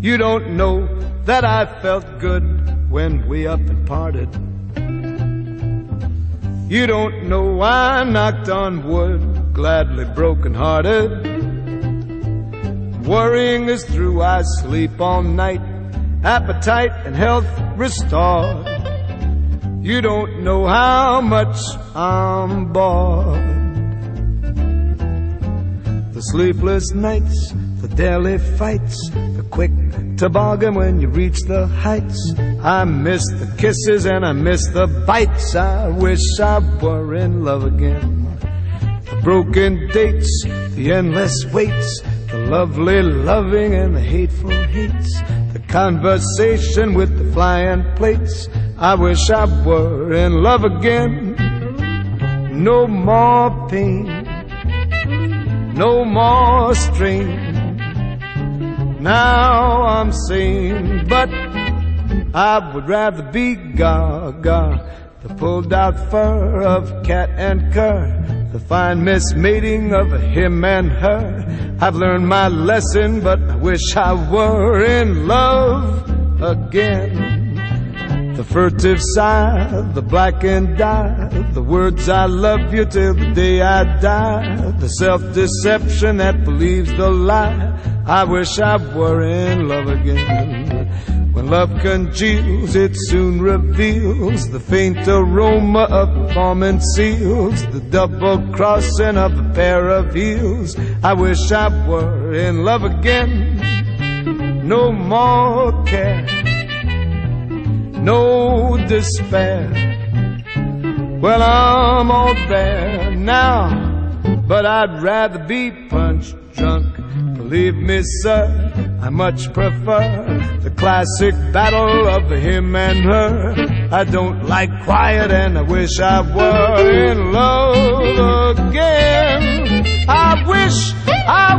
You don't know that I felt good when we up and parted. You don't know I knocked on wood, gladly broken-hearted. Worrying is through, I sleep all night, appetite and health restored. You don't know how much I'm bored. The sleepless nights, the daily fights, the quick toboggan when you reach the heights. I miss the kisses and I miss the bites. I wish I were in love again. The broken dates, the endless waits, the lovely loving and the hateful hates, the conversation with the flying plates. I wish I were in love again. No more pain, no more strain. Now I'm sane, but I would rather be Gaga, the pulled out fur of cat and cur, the fine mismating of him and her. I've learned my lesson, but I wish I were in love again. The furtive sigh, the blackened eye, the words I love you till the day I die, the self-deception that believes the lie. I wish I were in love again. When love congeals, it soon reveals the faint aroma of performance seals, the double crossing of a pair of heels. I wish I were in love again. No more care, no despair. Well, I'm all there now, but I'd rather be punch drunk. Believe me, sir, I much prefer the classic battle of him and her. I don't like quiet and I wish I were in love again. I wish I